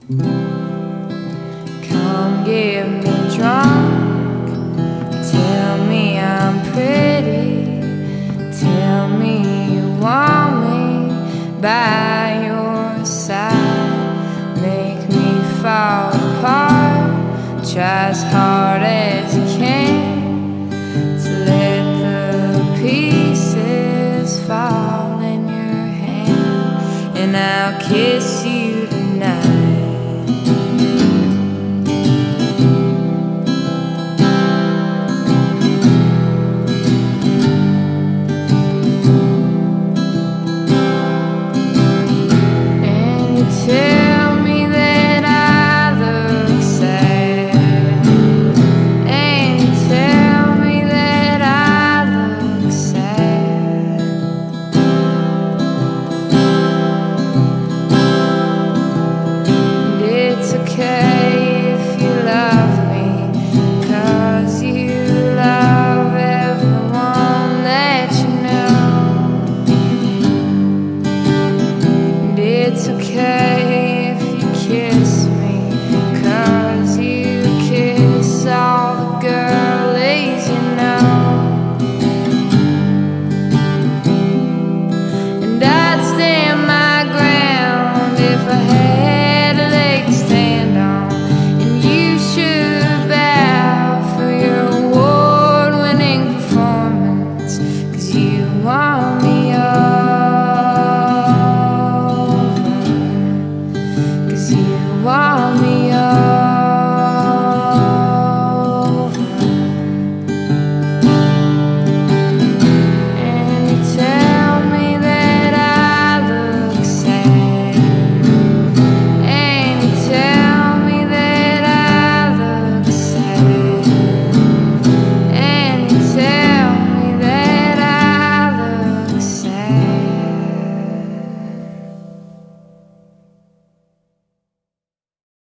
Come get me drunk, tell me I'm pretty, tell me you want me by your side, make me fall apart, try as hard as you